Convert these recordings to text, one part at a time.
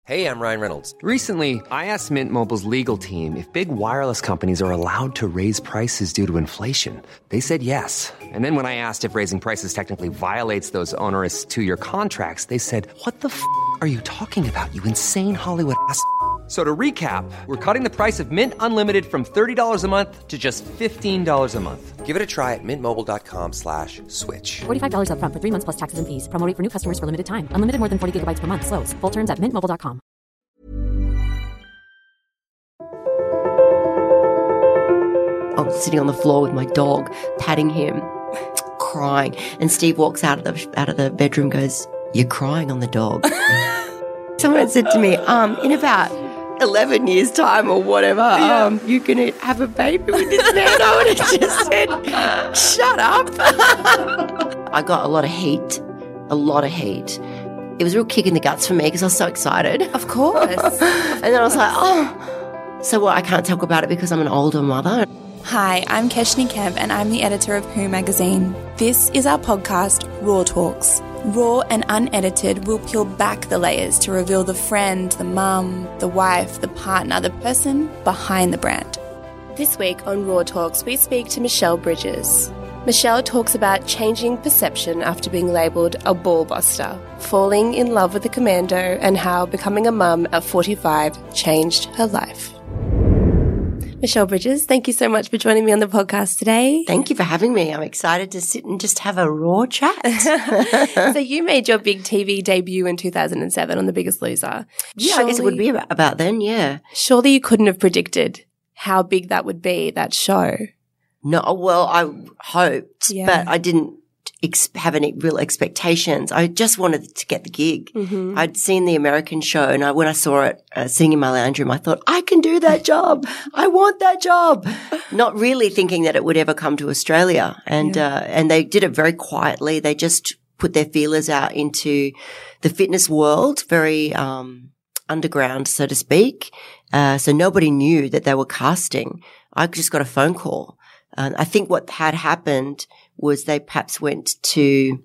Hey, I'm Ryan Reynolds. Recently, I asked Mint Mobile's legal team if big wireless companies are allowed to raise prices due to inflation. They said yes. And then when I asked if raising prices technically violates those onerous two-year contracts, they said, "What the f*** are you talking about, you insane Hollywood ass?" So to recap, we're cutting the price of Mint Unlimited from $30 a month to just $15 a month. Give it a try at mintmobile.com/switch. $45 up front for 3 months plus taxes and fees. Promo rate for new customers for limited time. Unlimited more than 40 gigabytes per month. Slows full terms at mintmobile.com. I'm sitting on the floor with my dog, patting him, crying. And Steve walks out of the bedroom, goes, "You're crying on the dog." Someone said to me, in about 11 years' time or whatever, you're going to have a baby with this man. I would have just said, shut up. I got a lot of heat. It was a real kick in the guts for me because I was so excited. Of course. And then I was like, so what, I can't talk about it because I'm an older mother? Hi, I'm Keshni Kev and I'm the editor of Who magazine. This is our podcast, Raw Talks. Raw and unedited, we'll peel back the layers to reveal the friend, the mum, the wife, the partner, the person behind the brand. This week on Raw Talks, we speak to Michelle Bridges. Michelle talks about changing perception after being labelled a ballbuster, falling in love with a commando, and how becoming a mum at 45 changed her life. Michelle Bridges, thank you so much for joining me on the podcast today. Thank you for having me. I'm excited to sit and just have a raw chat. So you made your big TV debut in 2007 on The Biggest Loser. Yeah, I guess it would be about then, yeah. Surely you couldn't have predicted how big that would be, that show. No, well, I hoped, but I didn't have any real expectations. I just wanted to get the gig. Mm-hmm. I'd seen the American show, and when I saw it sitting in my lounge room, I thought, I can do that job. I want that job. Not really thinking that it would ever come to Australia. And they did it very quietly. They just put their feelers out into the fitness world, very underground, so to speak. So nobody knew that they were casting. I just got a phone call. I think what had happened was they perhaps went to,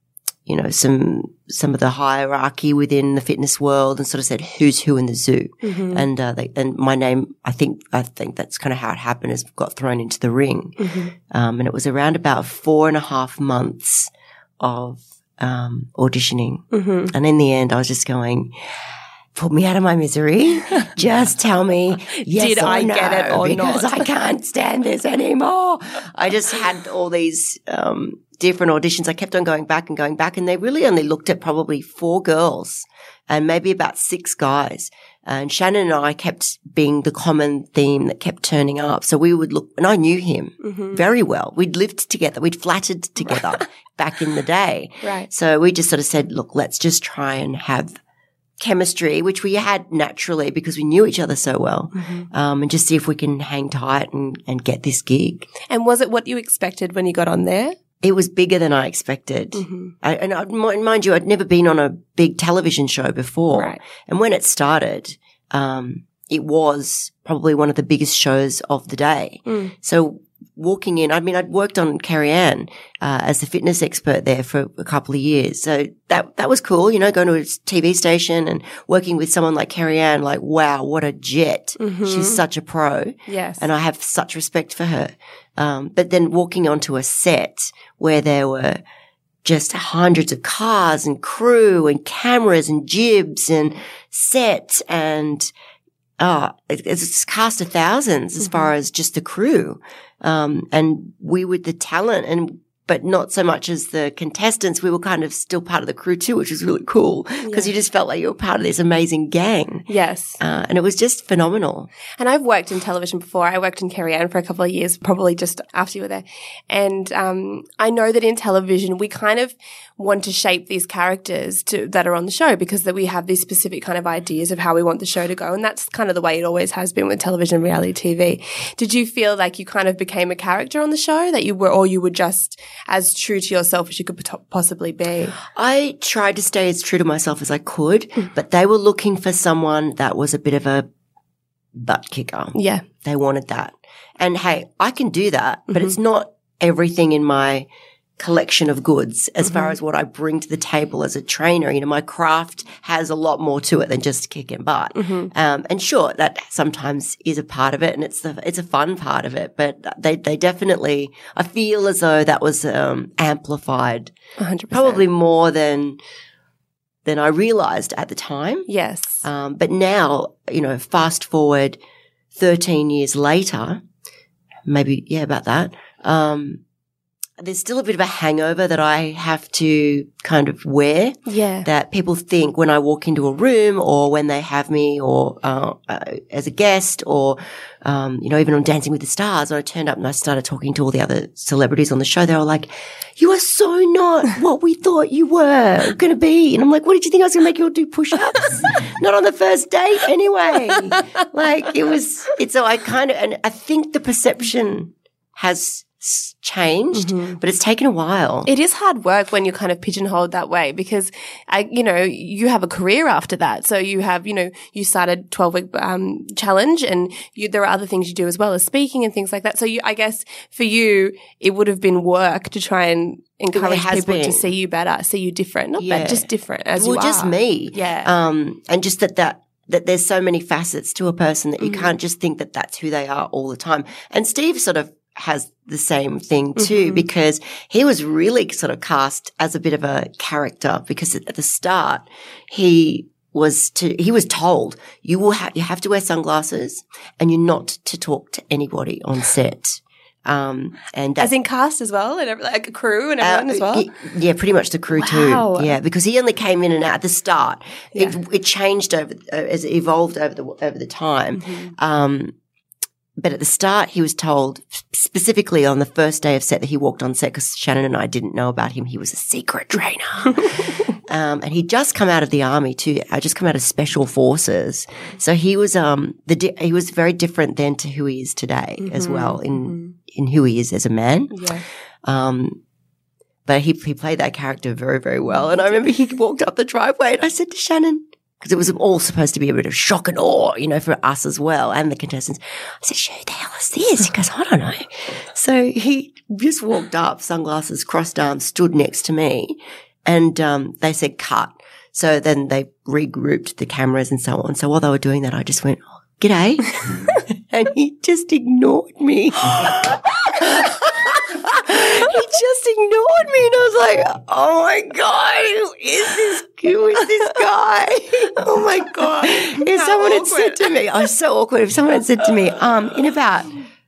some of the hierarchy within the fitness world and sort of said who's who in the zoo. Mm-hmm. And my name, I think that's kind of how it happened, is got thrown into the ring. Mm-hmm. And it was around about 4.5 months of auditioning. Mm-hmm. And in the end, I was just going, put me out of my misery. Just tell me yes Did or I no, get it or because not? I can't stand this anymore. I just had all these different auditions. I kept on going back, and they really only looked at probably 4 girls and maybe about 6 guys. And Shannon and I kept being the common theme that kept turning up. So we would look, and I knew him very well. We'd lived together. We'd flattered together back in the day. Right. So we just sort of said, look, let's just try and have chemistry, which we had naturally because we knew each other so well, and just see if we can hang tight and get this gig. And was it what you expected when you got on there? It was bigger than I expected. Mm-hmm. Mind you, I'd never been on a big television show before. Right. And when it started, it was probably one of the biggest shows of the day. Mm. So walking in, I'd worked on Carrie Ann as the fitness expert there for a couple of years. So that was cool, going to a TV station and working with someone like Carrie Ann, like, wow, what a jet. Mm-hmm. She's such a pro. Yes. And I have such respect for her. But then walking onto a set where there were just hundreds of cars and crew and cameras and jibs and set and it's cast of thousands as far as just the crew. And we were the talent but not so much as the contestants. We were kind of still part of the crew too, which was really cool because you just felt like you were part of this amazing gang. Yes. And it was just phenomenal. And I've worked in television before. I worked in Carrie Ann for a couple of years, probably just after you were there. And I know that in television, we kind of want to shape these characters that are on the show because that we have these specific kind of ideas of how we want the show to go. And that's kind of the way it always has been with television and reality TV. Did you feel like you kind of became a character on the show that you were, or you were just as true to yourself as you could possibly be? I tried to stay as true to myself as I could, but they were looking for someone that was a bit of a butt kicker. Yeah. They wanted that. And hey, I can do that, but it's not everything in my collection of goods as far as what I bring to the table as a trainer. You know, my craft has a lot more to it than just kicking butt. And sure, that sometimes is a part of it, and it's a fun part of it, but they definitely, I feel as though that was amplified 100%. probably more than I realized at the time. Yes. But now, you know, fast forward 13 years later, maybe, about that, there's still a bit of a hangover that I have to kind of wear. Yeah. That people think when I walk into a room or when they have me or as a guest or, you know, even on Dancing with the Stars, I turned up and I started talking to all the other celebrities on the show. They were like, you are so not what we thought you were going to be. And I'm like, what did you think I was going to make you all do push-ups? Not on the first date anyway. Like so I kind of, and I think the perception has changed, but it's taken a while. It is hard work when you're kind of pigeonholed that way because, you know, you have a career after that. So you have, you know, you started 12-week challenge and there are other things you do as well as speaking and things like that. So I guess for you, it would have been work to try and encourage people to see you better, see you different. Not bad, just different as you are. Well, just me. Yeah. And just that there's so many facets to a person that you can't just think that that's who they are all the time. And Steve sort of has the same thing too, because he was really sort of cast as a bit of a character because at the start he was told you have to wear sunglasses and you're not to talk to anybody on set. And as in cast as well, and like a crew and everyone as well. Yeah, pretty much the crew too. Yeah, because he only came in and out at the start. Yeah. It changed as it evolved over the time. But at the start, he was told specifically on the first day of set that he walked on set because Shannon and I didn't know about him. He was a secret trainer. And he'd just come out of the army too. I just come out of special forces. So he was, he was very different then to who he is today as well in who he is as a man. Yeah. But he played that character very, very well. And I remember he walked up the driveway and I said to Shannon, because it was all supposed to be a bit of shock and awe, you know, for us as well and the contestants. I said, who the hell is this? He goes, I don't know. So he just walked up, sunglasses, crossed arms, stood next to me, and they said cut. So then they regrouped the cameras and so on. So while they were doing that, I just went, oh, g'day. And he just ignored me. He just ignored me, and I was like, oh my God, who is this guy? Oh my God. If someone had said to me, I was so awkward, if someone had said to me, in about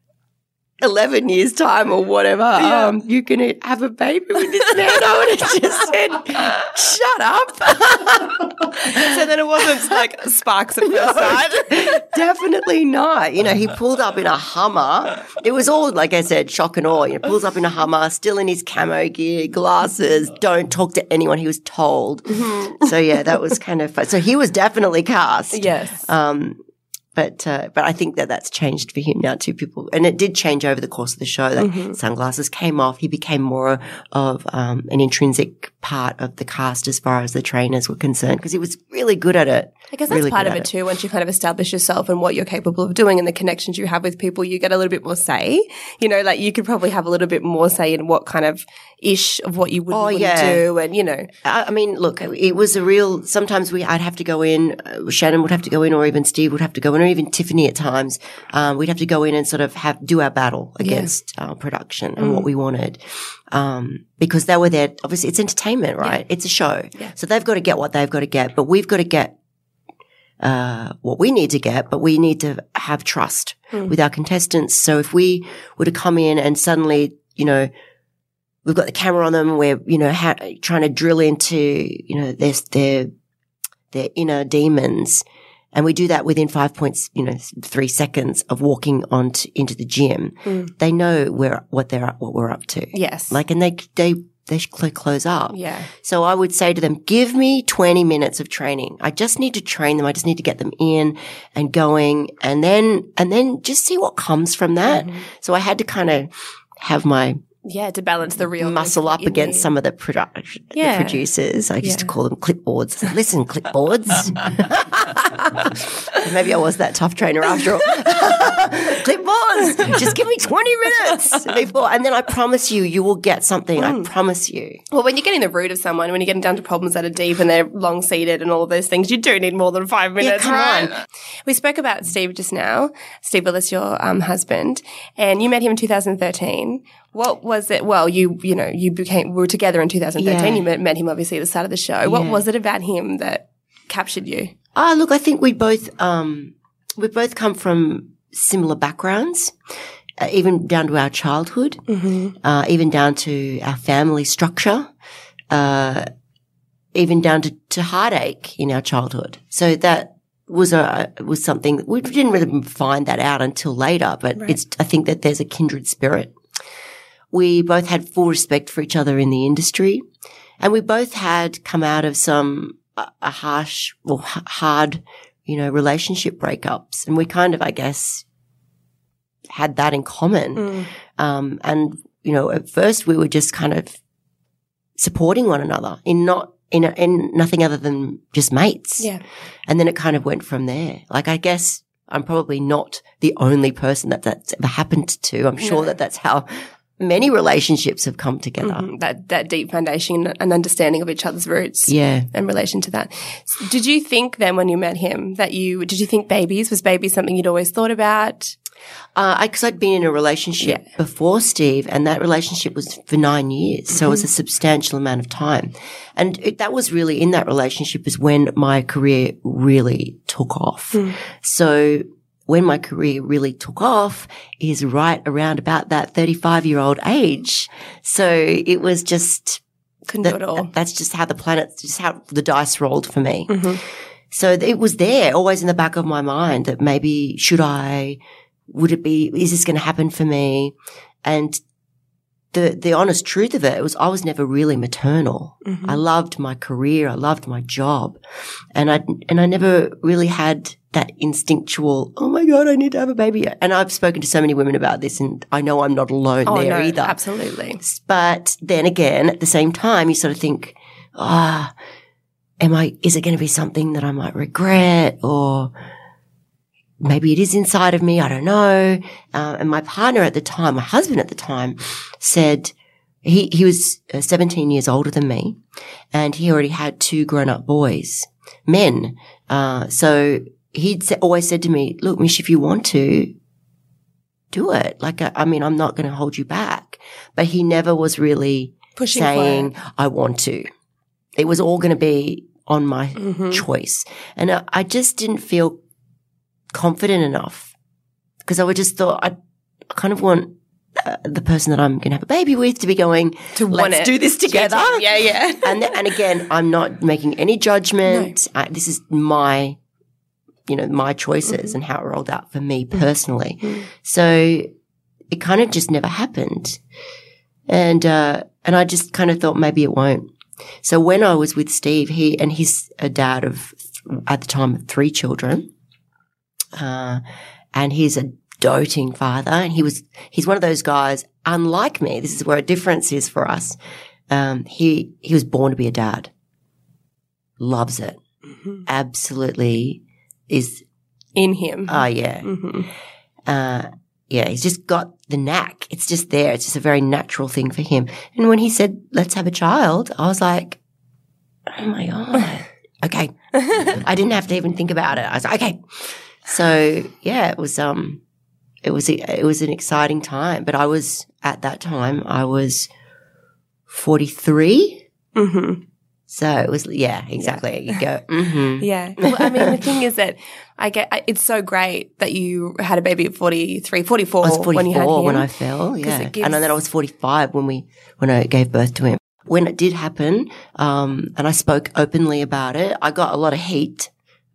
11 years time or whatever, you're going to have a baby with this man, I would have just said, shut up. So then it wasn't like sparks at first sight? Definitely not. You know, he pulled up in a Hummer. It was all, like I said, shock and awe. You know, pulls up in a Hummer, still in his camo gear, glasses, don't talk to anyone, he was told. So yeah, that was kind of fun. So he was definitely cast. Yes. But I think that's changed for him now too. People, and it did change over the course of the show. Like sunglasses came off. He became more of an intrinsic part of the cast as far as the trainers were concerned because he was really good at it. I guess that's part of it too. Once you kind of establish yourself and what you're capable of doing and the connections you have with people, you get a little bit more say. You know, like you could probably have a little bit more say in what kind of ish of what you wouldn't do, and you know. I mean, look, it was a real. Sometimes I'd have to go in. Shannon would have to go in, or even Steve would have to go in, or even Tiffany at times. We'd have to go in and sort of do our battle against production and what we wanted. Because they were there. Obviously, it's entertainment, right? Yeah. It's a show, so they've got to get what they've got to get, but we've got to get what we need to get, but we need to have trust with our contestants. So if we were to come in and suddenly, you know, we've got the camera on them, we're, you know, trying to drill into, you know, their inner demons, and we do that within 3 seconds of walking into the gym, they know what we're up to. Yes. Like, and they close up. Yeah. So I would say to them, give me 20 minutes of training. I just need to train them. I just need to get them in and going, and then just see what comes from that. So I had to kind of have my to balance the real muscle up against some of the the producers. I used to call them clipboards. Listen, clipboards. Maybe I was that tough trainer after all. click pause. Just give me 20 minutes before. And then I promise you will get something. I promise you. Well, when you're getting the root of someone, when you're getting down to problems that are deep and they're long-seated and all of those things, you do need more than 5 minutes, come right? on. We spoke about Steve just now. Steve Willis, your husband, and you met him in 2013. What was it? Well, we were together in 2013. Yeah. You met him obviously at the start of the show. What was it about him that captured you? Look, I think we both come from similar backgrounds, even down to our childhood, even down to our family structure, even down to heartache in our childhood. So that was something we didn't really find that out until later, but I think that there's a kindred spirit. We both had full respect for each other in the industry, and we both had come out of some harsh or hard, relationship breakups, and we kind of, I guess, had that in common. And at first we were just kind of supporting one another in nothing other than just mates. Yeah. And then it kind of went from there. Like, I guess I'm probably not the only person that's ever happened to. I'm sure that that's how many relationships have come together. That deep foundation and understanding of each other's roots. Yeah. In relation to that. Did you think then when you met him did you think babies? Was babies something you'd always thought about? Because I'd been in a relationship before Steve, and that relationship was for 9 years. So it was a substantial amount of time. And that was really, in that relationship is when my career really took off. So when my career really took off is right around about that 35-year-old age. So it was just, couldn't do it all. That's just how how the dice rolled for me. So it was there, always in the back of my mind, that maybe is this going to happen for me? And the honest truth of it was I was never really maternal. I loved my career. I loved my job. And I never really had that instinctual, oh my God, I need to have a baby. And I've spoken to so many women about this, and I know I'm not alone there either. Absolutely. But then again, at the same time, you sort of think, is it going to be something that I might regret, or maybe it is inside of me, I don't know. And my partner at the time, my husband at the time, said he was 17 years older than me, and he already had 2 grown-up boys, men. So he'd always said to me, look, Mish, if you want to, do it. Like, I'm not going to hold you back. But he never was really pushing saying, I want to. It was all going to be on my choice. And I just didn't feel confident enough, because I just thought I kind of want the person that I'm going to have a baby with to be going, let's do this together. Yeah. And again, I'm not making any judgment. No. This is my choices and how it rolled out for me personally. So it kind of just never happened. And I just kind of thought maybe it won't. So when I was with Steve, he's a dad of, at the time, 3 children. And he's a doting father, and he's one of those guys, unlike me. This is where a difference is for us. He was born to be a dad. Loves it. Absolutely is in him. Oh, yeah. He's just got the knack. It's just there. It's just a very natural thing for him. And when he said, let's have a child, I was like, oh my God. Okay. I didn't have to even think about it. I was like, okay. So yeah, it was an exciting time, but at that time I was 43. So it was, exactly. You go, Yeah. Well, I mean, the thing is that it's so great that you had a baby at 43, 44. I was 44 when you had him. When I fell, yeah. And then I was 45 when I gave birth to him. When it did happen, and I spoke openly about it, I got a lot of heat.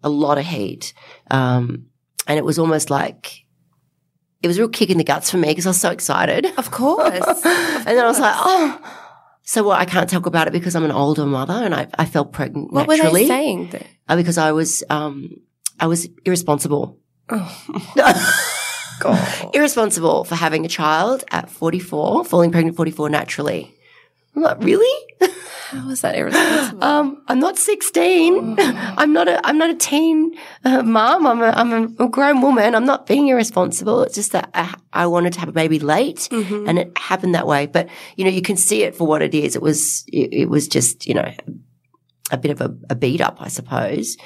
And it was almost like, it was a real kick in the guts for me because I was so excited. Of course. And then I was like, so what, I can't talk about it because I'm an older mother and I felt pregnant naturally. What were they saying? Because I was irresponsible. God. Irresponsible for having a child at 44, falling pregnant at 44 naturally. I'm like, really? How is that irresponsible? I'm not 16. I'm not a teen mom. I'm a grown woman. I'm not being irresponsible. It's just that I wanted to have a baby late, and it happened that way. But you can see it for what it is. It was just a bit of a beat up, I suppose.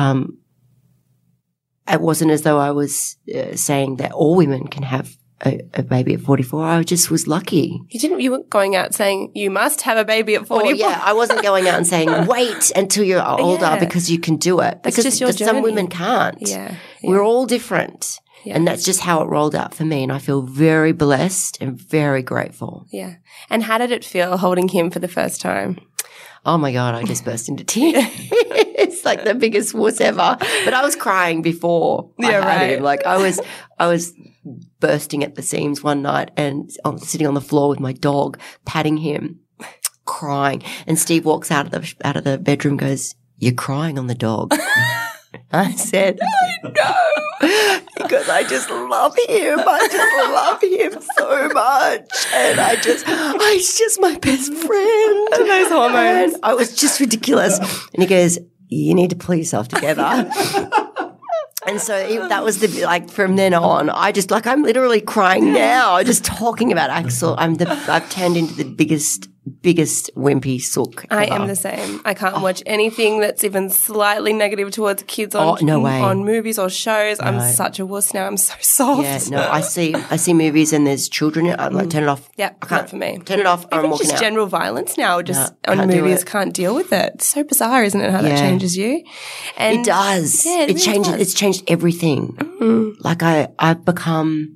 It wasn't as though I was saying that all women can have a baby at 44. I just was lucky. You weren't going out saying you must have a baby at 44. Oh, yeah, I wasn't going out and saying wait until you're older because you can do it. That's because just your some journey. women can't. Yeah. We're all different. Yeah. And that's just how it rolled out for me. And I feel very blessed and very grateful. Yeah. And how did it feel holding him for the first time? Oh my God, I just burst into tears. It's like the biggest wuss ever. But I was crying before I had him. Like I was bursting at the seams one night and sitting on the floor with my dog, patting him, crying. And Steve walks out of the bedroom, goes, "You're crying on the dog." I said, "I know," because I just love him. I just love him so much, and he's just my best friend. And those hormones. And I was just ridiculous. And he goes, "You need to pull yourself together." And so that was from then on, I'm literally crying now, just talking about Axel. I've turned into the biggest wimpy sook ever. I am the same. I can't watch anything that's even slightly negative towards kids on movies or shows. No. I'm such a wuss now. I'm so soft. Yeah, no, I see movies and there's children. I'm like, turn it off. Yeah, not for me. Turn it off. Even I'm walking just out. general violence now, on movies, can't deal with it. It's so bizarre, isn't it? How that changes you. And it does. Yeah, it changes. does. It's changed everything. Mm-hmm. Like I've become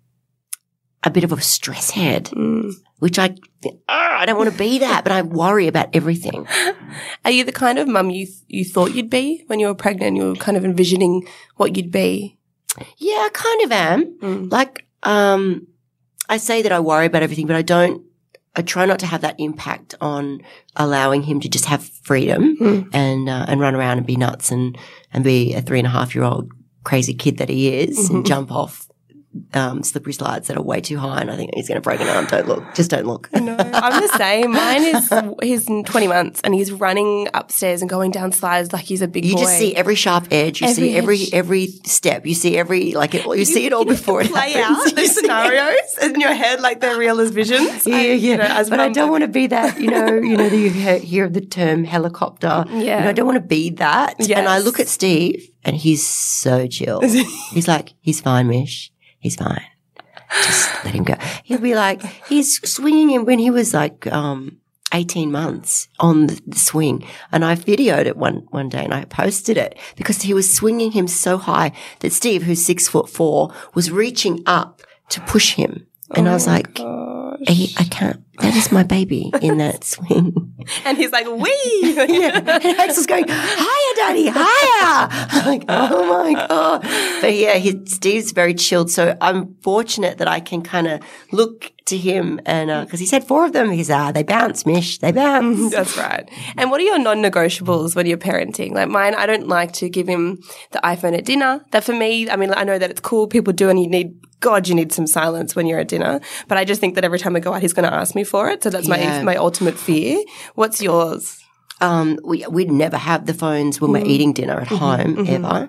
a bit of a stress head, which I don't want to be that, but I worry about everything. Are you the kind of mum you thought you'd be when you were pregnant? You were kind of envisioning what you'd be? Yeah, I kind of am. Like, I say that I worry about everything, but I try not to have that impact on allowing him to just have freedom and run around and be nuts and be a 3.5-year-old crazy kid that he is and jump off slippery slides that are way too high, and I think he's going to break an arm. Don't look. Just don't look. No, I'm the same. He's 20 months and he's running upstairs and going down slides like he's a big boy. You just see every sharp edge. You see every step. You see you see it all before it play happens. out these scenarios in your head like they're real as visions. Yeah. But I don't want to be that, you hear the term helicopter. Yeah. I don't want to be that. Yes. And I look at Steve and he's so chill. He's like, "He's fine, Mish. He's fine. Just let him go." He'll be like, he's swinging him when he was like 18 months on the swing. And I videoed it one day and I posted it because he was swinging him so high that Steve, who's 6'4", was reaching up to push him. And I was like, I can't. That is my baby in that swing. And he's like, wee! Yeah. And Axel's going, "Higher, Daddy, higher!" I'm like, oh my God. But yeah, Steve's very chilled. So I'm fortunate that I can kind of look to him and, cause he's had 4 of them. He's, they bounce, Mish. They bounce. That's right. And what are your non-negotiables when you're parenting? Like mine, I don't like to give him the iPhone at dinner. That for me, I mean, I know that it's cool. People do, and you need some silence when you're at dinner. But I just think that every time I go out, he's going to ask me for it. So that's my ultimate fear. What's yours? We'd never have the phones when we're eating dinner at home ever.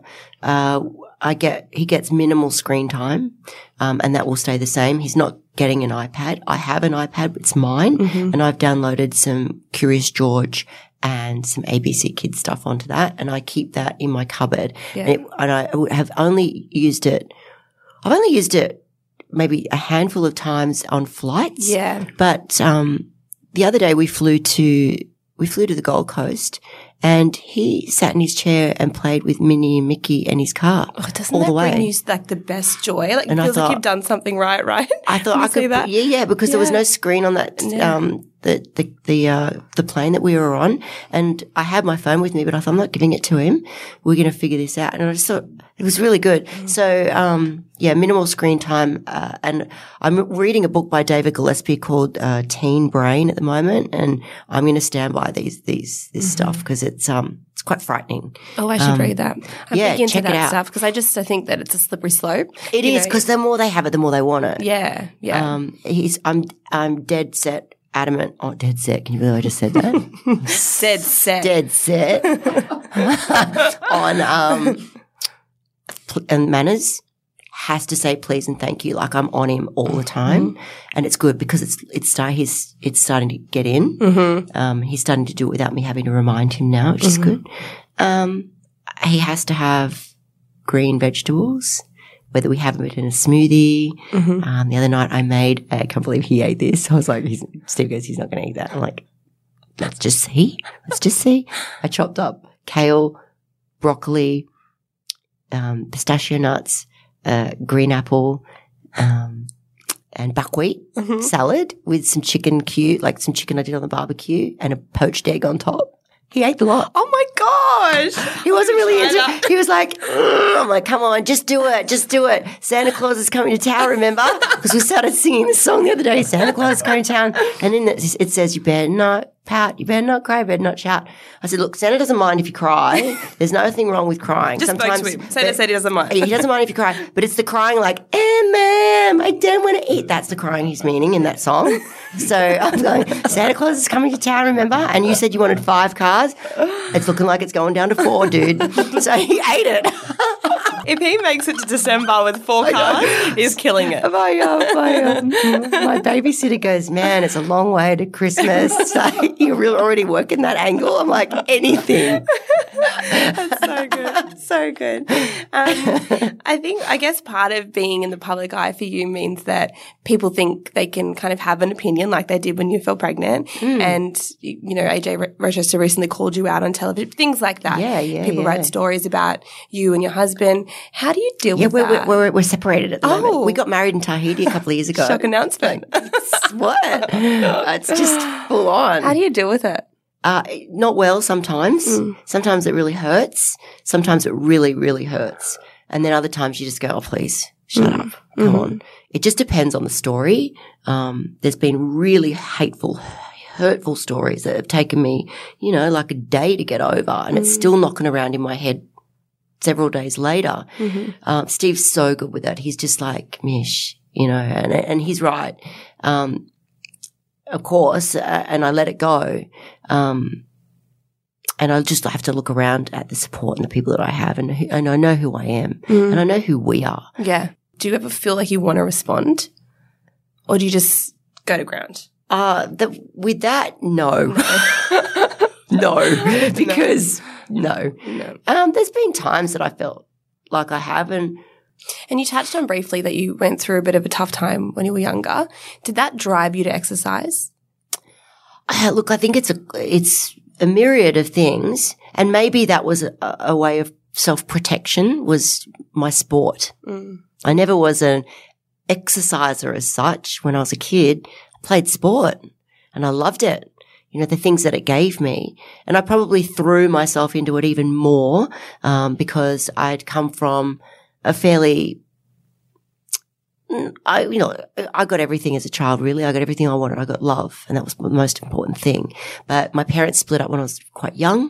He gets minimal screen time, and that will stay the same. He's not getting an iPad. I have an iPad, but it's mine, and I've downloaded some Curious George and some ABC Kids stuff onto that, and I keep that in my cupboard. Yeah. And I have only used it. I've only used it maybe a handful of times on flights. Yeah. But the other day we flew to the Gold Coast, and he sat in his chair and played with Minnie and Mickey and his car doesn't all that the way. Bring you like the best joy? Like and it feels like you've done something right? I thought I could see that. Yeah, because there was no screen on that the plane that we were on, and I had my phone with me, but I thought I'm not giving it to him. We're going to figure this out, and I just thought it was really good. So minimal screen time, and I'm reading a book by David Gillespie called Teen Brain at the moment, and I'm going to stand by this stuff because it's quite frightening. Oh, I should read that. I'm big into check it that out. stuff because I think that it's a slippery slope. It is because the more they have it, the more they want it. Yeah, yeah. I'm dead set adamant. Oh, dead set. Can you believe I just said that? Dead set. Dead set on and manners. Has to say please and thank you. Like I'm on him all the time, and it's good because it's starting to get in. He's starting to do it without me having to remind him now, which is good. He has to have green vegetables, whether we have it in a smoothie. The other night I can't believe he ate this. I was like, Steve goes, he's not going to eat that. I'm like, let's just see. I chopped up kale, broccoli, pistachio nuts, green apple, and buckwheat salad with some chicken some chicken I did on the barbecue and a poached egg on top. He ate the lot. Oh my gosh. He wasn't really into it. He was like, I'm like, come on, just do it. Santa Claus is coming to town, remember? Because we started singing this song the other day, Santa Claus is coming to town. And in it says, you better not pout, you better not cry, you better not shout. I said, look, Santa doesn't mind if you cry. There's nothing wrong with crying. Just spoke to him. Santa said he doesn't mind. He doesn't mind if you cry, but it's the crying like, ma'am, I don't want to eat. That's the crying he's meaning in that song. So I'm going, Santa Claus is coming to town, remember? And you said you wanted 5 cars. It's looking like it's going down to 4, dude. So he ate it. If he makes it to December with 4 cars, he's killing it. My babysitter goes, man, it's a long way to Christmas. So you're really already working that angle. I'm like, anything. That's so good. So good. I guess part of being in the public eye for you means that people think they can kind of have an opinion like they did when you fell pregnant. And, AJ Rochester recently called you out on television, things like that. People write stories about you and your husband. How do you deal with that? We're separated at the moment. We got married in Tahiti a couple of years ago. Shock announcement. What? It's just full on. How do you deal with it? Not well sometimes. Sometimes it really hurts. Sometimes it really, really hurts. And then other times you just go, oh, please, shut up. Come on. It just depends on the story. There's been really hurtful stories that have taken me, like a day to get over, and it's still knocking around in my head several days later. Steve's so good with that. He's just like, Mish, and he's right. Of course, and I let it go. And I just have to look around at the support and the people that I have, and I know who I am, and I know who we are. Yeah. Do you ever feel like you want to respond, or do you just go to ground? With that, no. No, because no. There's been times that I felt like I have, and you touched on briefly that you went through a bit of a tough time when you were younger. Did that drive you to exercise? Look, I think it's a myriad of things, and maybe that was a way of self-protection was my sport. I never was an exerciser as such. When I was a kid, I played sport and I loved it. The things that it gave me. And I probably threw myself into it even more, because I'd come from a fairly, I got everything as a child, really. I got everything I wanted. I got love, and that was the most important thing. But my parents split up when I was quite young.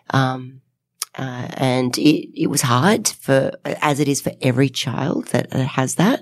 And it was hard as it is for every child that has that.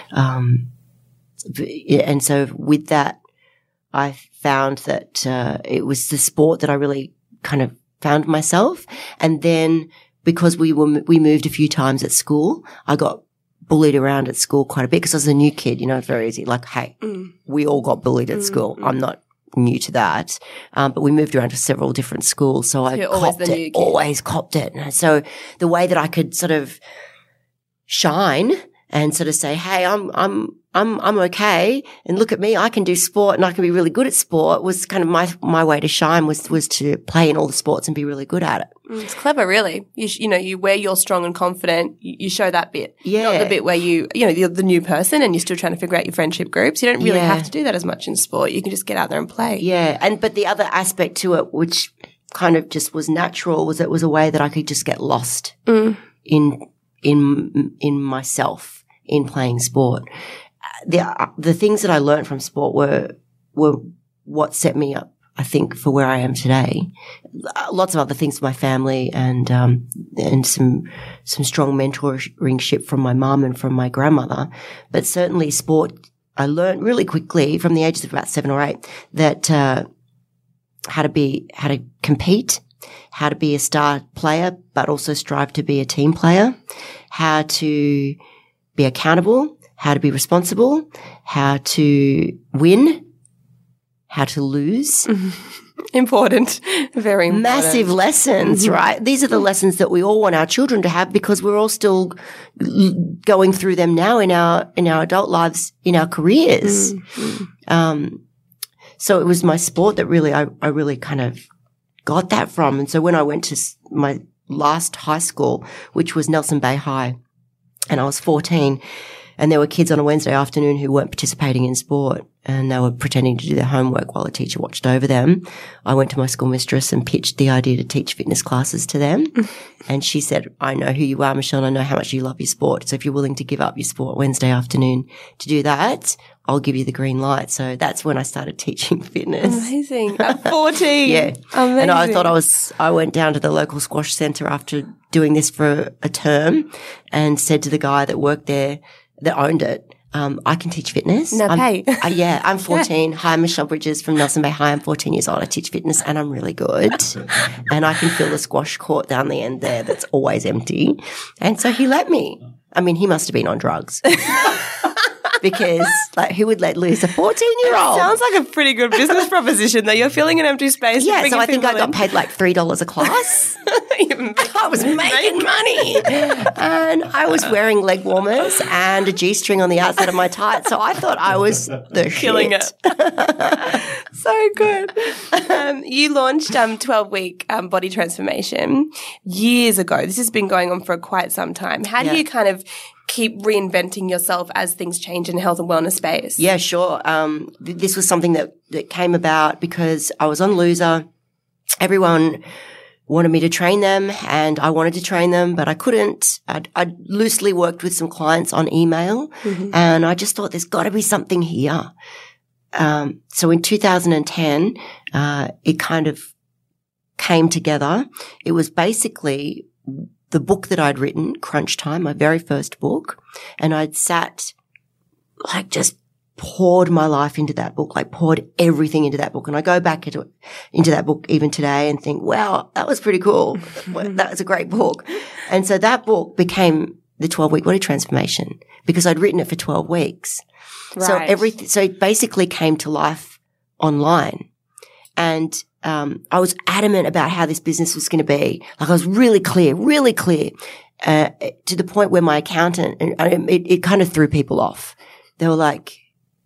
And so with that, I found that it was the sport that I really kind of found myself. And then because we moved a few times at school, I got bullied around at school quite a bit because I was a new kid. It's very easy. Like, hey, we all got bullied at school. I'm not new to that. But we moved around to several different schools. So I always copped it. And so the way that I could sort of shine and sort of say, hey, I'm okay, and look at me, I can do sport and I can be really good at sport, was kind of my way to shine was to play in all the sports and be really good at it. It's clever, really. You where you're strong and confident, you show that bit. Yeah. Not the bit where you're the new person and you're still trying to figure out your friendship groups. You don't really have to do that as much in sport. You can just get out there and play. Yeah. But the other aspect to it, which kind of just was natural, was it was a way that I could just get lost in myself in playing sport. The things that I learned from sport were what set me up, I think, for where I am today. Lots of other things, my family and some strong mentoringship from my mum and from my grandmother. But certainly sport, I learned really quickly from the ages of about 7 or 8 that how to compete, how to be a star player, but also strive to be a team player, how to be accountable, how to be responsible, how to win, how to lose. Important. Very important. Massive lessons, right? These are the lessons that we all want our children to have because we're all still going through them now in our adult lives, in our careers. So it was my sport that really, I really kind of got that from. And so when I went to my last high school, which was Nelson Bay High, and I was 14, and there were kids on a Wednesday afternoon who weren't participating in sport and they were pretending to do their homework while a teacher watched over them. I went to my school mistress and pitched the idea to teach fitness classes to them. And she said, I know who you are, Michelle, and I know how much you love your sport. So if you're willing to give up your sport Wednesday afternoon to do that, I'll give you the green light. So that's when I started teaching fitness. Amazing. At 14. Yeah. Amazing. And I went down to the local squash centre after doing this for a term and said to the guy that worked there, that owned it, I can teach fitness. No pay. I'm 14. Hi, I'm Michelle Bridges from Nelson Bay High. I'm 14 years old. I teach fitness and I'm really good. And I can fill the squash court down the end there that's always empty. And so he let me. I mean, he must have been on drugs. Because, like, who would let loose a 14-year-old? Sounds like a pretty good business proposition that you're filling an empty space. Yeah, so I think I got paid like $3 a class. I was making money. And I was wearing leg warmers and a G-string on the outside of my tights. So I thought I was the killing shit. it. So good. You launched 12-week body transformation years ago. This has been going on for quite some time. How do you kind of keep reinventing yourself as things change in the health and wellness space? Yeah, sure. This was something that came about because I was on Loser. Everyone wanted me to train them and I wanted to train them, but I couldn't. I loosely worked with some clients on email and I just thought there's got to be something here. So in 2010, it kind of came together. It was basically the book that I'd written, Crunch Time, my very first book, and I'd sat, like, just poured my life into that book, like poured everything into that book. And I go back into that book even today and think, wow, that was pretty cool. That was a great book. And so that book became the 12-week body transformation because I'd written it for 12 weeks. Right. So it basically came to life online. And I was adamant about how this business was going to be. Like I was really clear, to the point where my accountant, it kind of threw people off. They were like,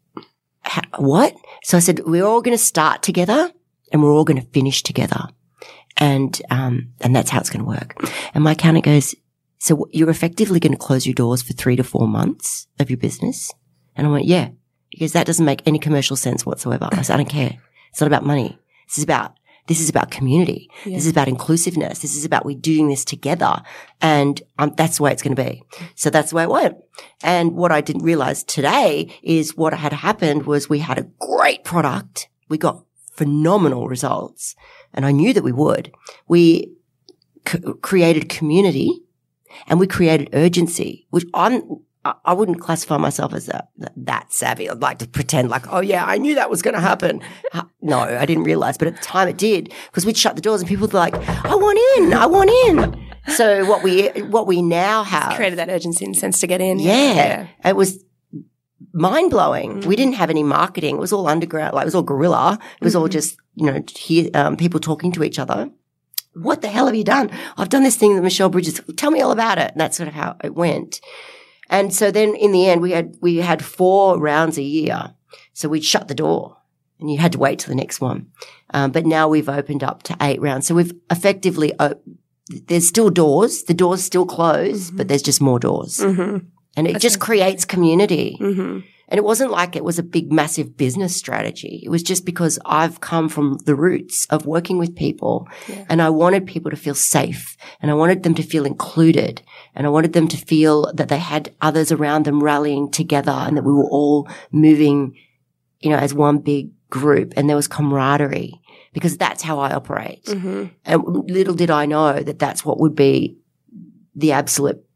what? So I said, we're all going to start together and we're all going to finish together. And that's how it's going to work. And my accountant goes, so you're effectively going to close your doors for 3 to 4 months of your business? And I went, yeah. He goes, that doesn't make any commercial sense whatsoever. I said, I don't care. It's not about money. This is about community. Yeah. This is about inclusiveness. This is about we doing this together. And that's the way it's going to be. So that's the way it went. And what I didn't realize today is what had happened was we had a great product. We got phenomenal results. And I knew that we would. We created community and we created urgency, which I wouldn't classify myself as that savvy. I'd like to pretend like, oh yeah, I knew that was going to happen. No, I didn't realize, but at the time it did because we'd shut the doors and people were like, I want in. So what we now have it's created that urgency and sense to get in. Yeah. It was mind blowing. We didn't have any marketing. It was all underground. Like it was all guerrilla. It was all just, people talking to each other. What the hell have you done? I've done this thing that Michelle Bridges, tell me all about it. And that's sort of how it went. And so then in the end, we had 4 rounds a year. So we'd shut the door and you had to wait till the next one. But now we've opened up to 8 rounds. So we've effectively, there's still doors. The doors still close, but there's just more doors. And it just creates community. And it wasn't like it was a big, massive business strategy. It was just because I've come from the roots of working with people and I wanted people to feel safe and I wanted them to feel included and I wanted them to feel that they had others around them rallying together and that we were all moving, as one big group and there was camaraderie because that's how I operate. And little did I know that that's what would be the absolute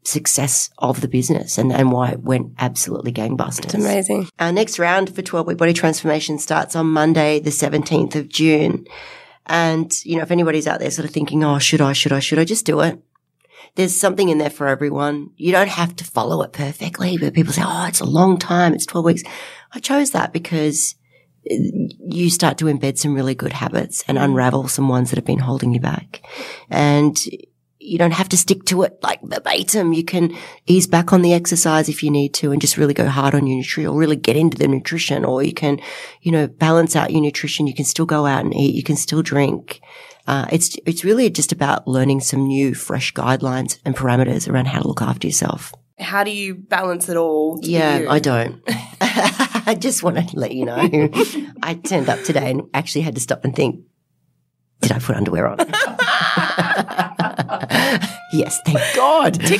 success of the business and why it went absolutely gangbusters. It's amazing. Our next round for 12-week body transformation starts on Monday, the 17th of June. And, you know, if anybody's out there sort of thinking, oh, should I just do it? There's something in there for everyone. You don't have to follow it perfectly, but people say, oh, it's a long time. It's 12 weeks. I chose that because you start to embed some really good habits and unravel some ones that have been holding you back. And you don't have to stick to it like verbatim. You can ease back on the exercise if you need to and just really go hard on your nutrition or really get into the nutrition, or you can, you know, balance out your nutrition. You can still go out and eat. You can still drink. It's really just about learning some new, fresh guidelines and parameters around how to look after yourself. How do you balance it all? Yeah, I don't. I just want to let you know. I turned up today and actually had to stop and think, did I put underwear on? Yes, thank God. Tick.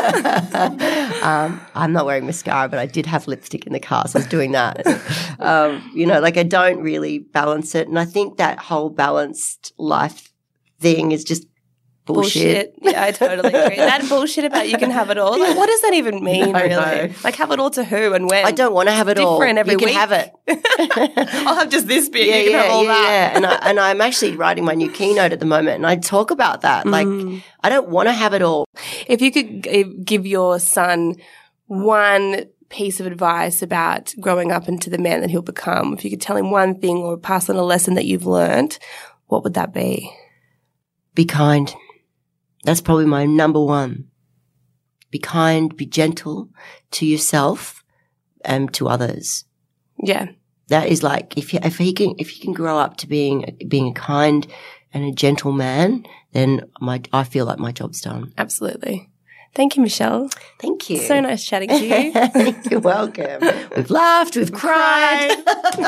I'm not wearing mascara, but I did have lipstick in the car, so I was doing that. You know, like I don't really balance it. And I think that whole balanced life thing is just bullshit. Yeah, I totally agree. That bullshit about you can have it all. Like, what does that even mean, really? No. Like, have it all to who and when? I don't want to have it all. Different every week. You week. can have it. I'll have just this bit. You can have all that. Yeah. And I'm actually writing my new keynote at the moment, and I talk about that. Like, I don't want to have it all. If you could give your son one piece of advice about growing up into the man that he'll become, if you could tell him one thing or pass on a lesson that you've learned, what would that be? Be kind. That's probably my number one. Be kind, be gentle to yourself and to others. Yeah. That is like, if he can grow up to being a kind and a gentle man, then I feel like my job's done. Absolutely. Thank you, Michelle. Thank you. So nice chatting to you. You're welcome. We've laughed, we've cried.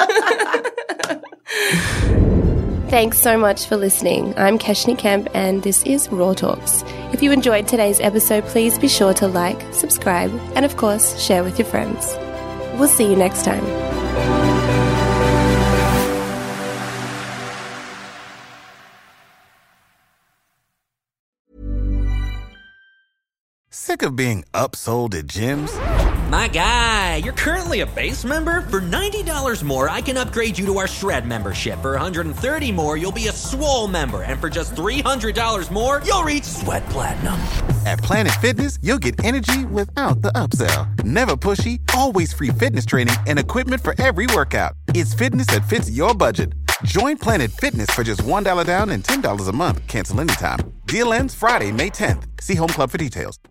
Thanks so much for listening. I'm Keshni Kemp and this is Raw Talks. If you enjoyed today's episode, please be sure to like, subscribe, and of course, share with your friends. We'll see you next time. Sick of being upsold at gyms? My guy, you're currently a base member? For $90 more, I can upgrade you to our Shred membership. For $130 more, you'll be a Swole member. And for just $300 more, you'll reach Sweat Platinum. At Planet Fitness, you'll get energy without the upsell. Never pushy, always free fitness training and equipment for every workout. It's fitness that fits your budget. Join Planet Fitness for just $1 down and $10 a month. Cancel anytime. Deal ends Friday, May 10th. See Home Club for details.